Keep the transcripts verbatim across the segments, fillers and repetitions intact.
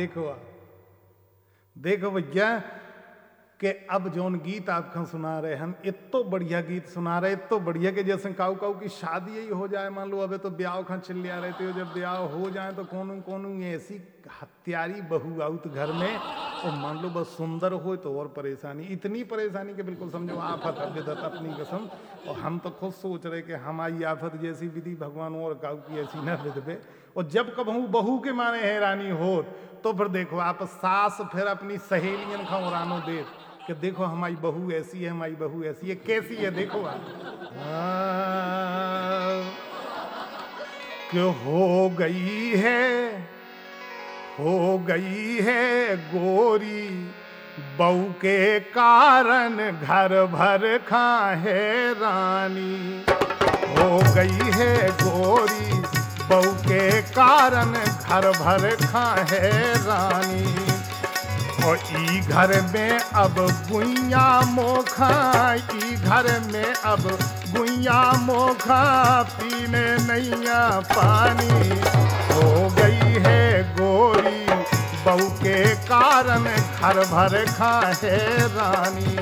देखो देखो भैया कि अब जौन गीत आपको सुना रहे हम इतो बढ़िया गीत सुना रहे, इतो बढ़िया कि जैसे काऊ काऊ की शादी ही हो जाए, मान लो अबे तो ब्याह खा चिल्लिया रहते हो, जब ब्याह हो जाए तो कौन कौन ऐसी हत्यारी बहू आउत घर में, और मान लो बस सुंदर हो तो और परेशानी, इतनी परेशानी के बिल्कुल समझो आफत विदत अपनी कसम। और हम तो खुद सोच रहे कि हमारी आफत जैसी विधि भगवान और काऊ की ऐसी न विधवे। और जब कबहू बहू के माने हैरानी हो तो फिर देखो आप सास फिर अपनी सहेलियन खा उड़ानो दे कि देखो हमारी बहू ऐसी है, हमारी बहू ऐसी है, कैसी है देखो आप। कि हो गई है हो गई है गोरी बहू के कारण घर भर खा है रानी। हो गई है गोरी बहू के कारण घर भर खा है रानी। और ई घर में अब गुइया मोखा, ई घर में अब गुइया मोखा पीने नैया पानी। हो गई है गोरी बहू के कारण घर भर खा है रानी।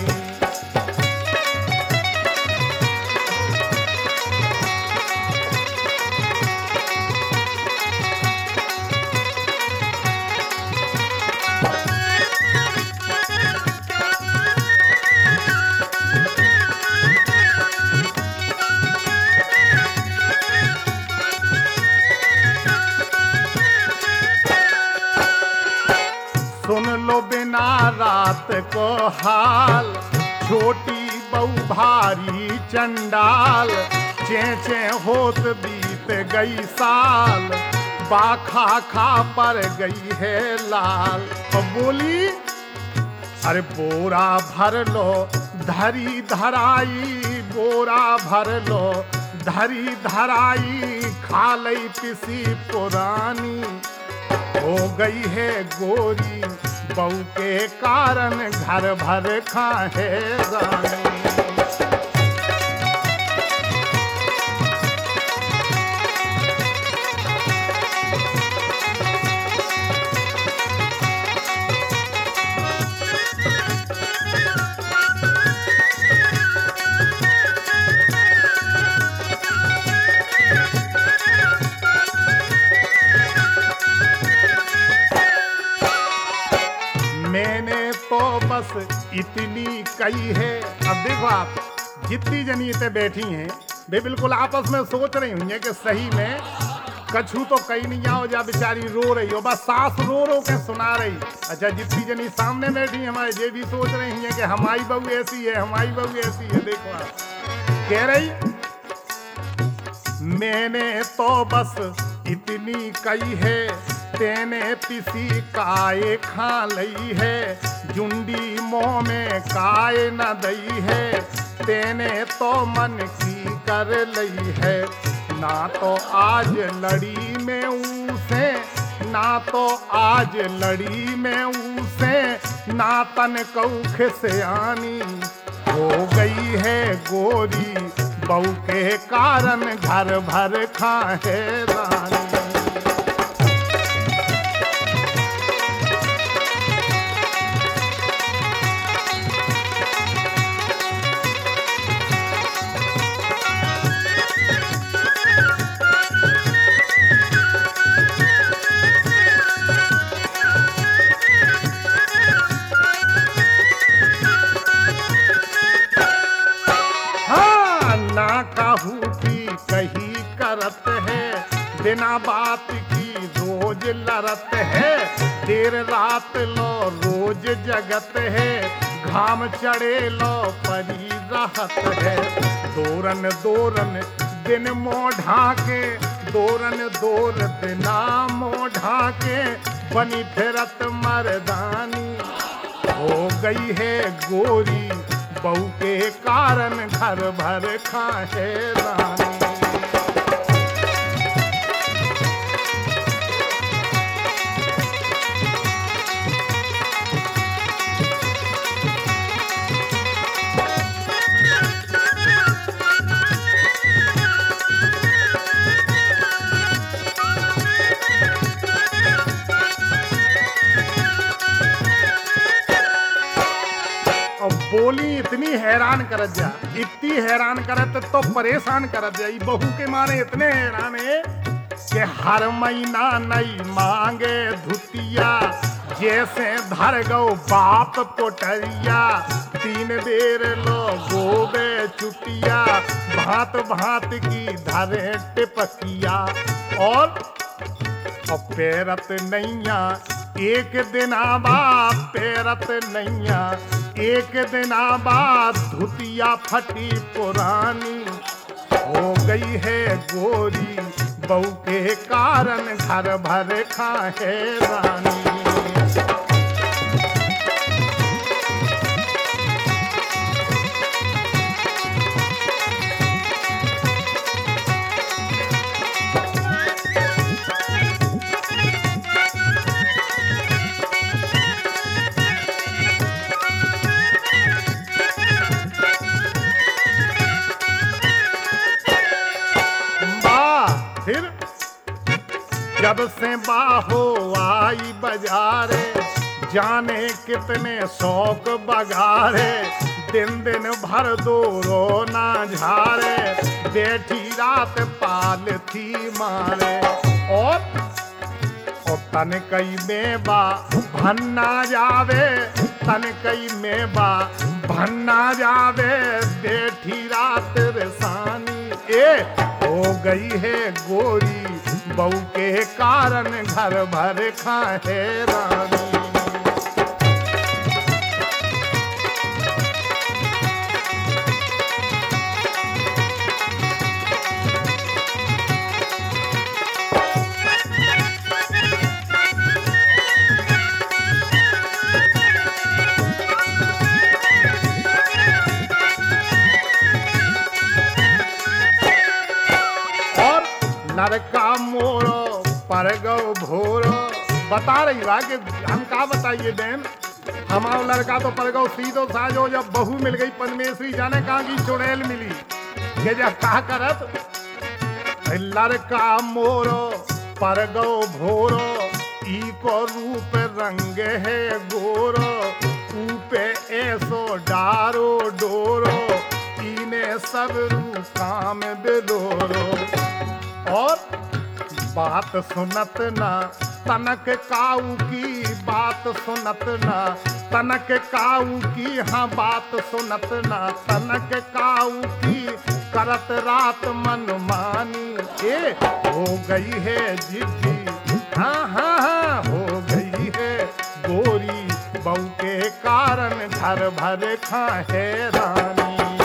सुन लो बिना रात को हाल, छोटी बहू भारी चंडाल। चे चे होत बीत गई साल, बाखा खा पर गई है लाल। और बोली अरे बोरा भर लो धरी धराई, बोरा भर लो धरी धराई। खा लई पिसी पुरानी। हो गई है गोरी बहू के कारण घर भर खा है रानी। मैंने तो बस इतनी कही है। अब देखो आप जितनी जनीते बैठी हैं वे बिल्कुल आपस में सोच रही होंगी कि सही में कछू तो कहीं नहीं आओ, जा बेचारी रो रही हो, बस सास रो रो के सुना रही। अच्छा जितनी जनी सामने बैठी हमारे ये भी सोच रही हैं कि हमारी बहू ऐसी है, हमारी बहू ऐसी है। देखो आप कह रही मैंने तो बस इतनी कही है, तेने पिसी काय खा लई है। जुंडी मुँह में काय न दई है, तेने तो मन की कर लई है। ना तो आज लड़ी में उसे, ना तो आज लड़ी में उसे, ना तन कौख से आनी। हो गई है गोरी बहू के कारण घर भर खा है रानी। कही करत है बिना बात की रोज लड़त है। देर रात लो रोज जगत है, घाम चढ़े लो परी राहत है। दोरन दोरन दिन मोढ़ा के, दोरन दोर बिना मोढ़ा के, बनी फिरत मर्दानी। हो गई है गोरी बहू के कारण घर भर खा है रानी। बोली इतनी हैरान करत जा, इतनी हैरान करत तो परेशान करत जा। बहू के मारे इतने हैरान है कि हर महीना नई मांगे धुतिया, जैसे धर गौ बाप पोटरिया, तीन बेर लो गोबे चुटिया, भांत भांत की धरे टिपकिया। और पेरत नैया एक दिन बाद, पेरत नैया एक दिन बाद, धुतिया फटी पुरानी, हो गई है गोरी बहू के कारण, घर भर खाए रानी। फिर जब से बाहो आई बाजारे, जाने कितने शौक बगारे, दिन दिन भर दो रोना झारे, बैठी रात पाल थी मारे। और और तन कई में बा भन्ना जावे, तन कई में बा भन्ना जावे, बैठी रात रेसानी। ए हो गई है गोरी बहू के कारण, घर भर खाए रानी। लड़का मोरो पर गौ भोरो, बता रही बा कि हम का बताइए बहन, हमारा लड़का तो पर गौ सीधो साजो, जब बहू मिल गई परमेश्वरी जाने कहाँ की चुड़ैल मिली, ये जब कहा करत लड़का मोरो पर गौ भोरो, ई को रूप रंग है गोरो, ऊपे ऐसो डारो डोरो, इने सब रूपा में बेलोरो। और बात सुनत ना तनक काऊ की, बात सुनत ना तनक काऊ की, हाँ बात सुनत ना तनक काऊ की, करत रात मन मानी। ए हो गई है जिद्दी, हाँ हाँ हाँ हो गई है गोरी बहू के कारण, घर भर खाए रानी।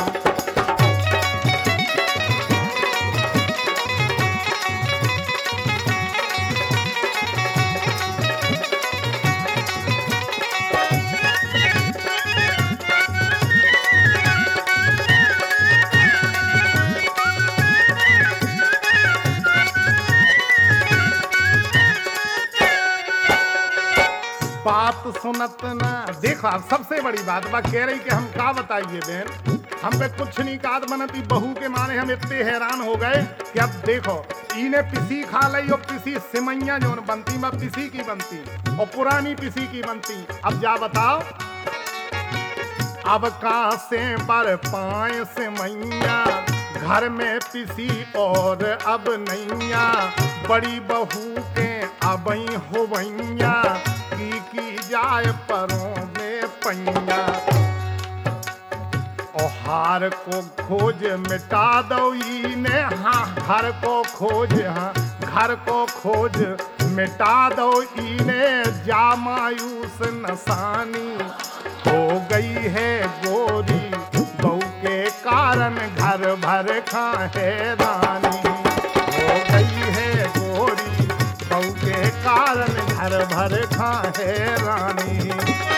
बात सुनत ना, देखो अब सबसे बड़ी बात बा कह रही कि हम का बताइए बहन, हम पे कुछ नहीं काद बनती, बहू के मारे हम इतने हैरान हो गए कि अब देखो इन्हें पिसी खा ली, और पिसी सिमैया जो बनती मैं पिसी की बनती, और पुरानी पिसी की बनती। अब जा बताओ, अब कहाँ से बर पाए सिमैया, घर में पिसी और अब नैया, बड़ी बहू के अबई होवैया, की की जाए परों में पैया। और हार को खोज मिटा दो इने, हाँ घर को खोज, हाँ घर को खोज मिटा दो इने, जा मायूस नसानी। हो गई है गोरी बहू के कारण, घर भर खाए रानी। हो गई है गोरी बहू के कारण, घर भर खाए रानी।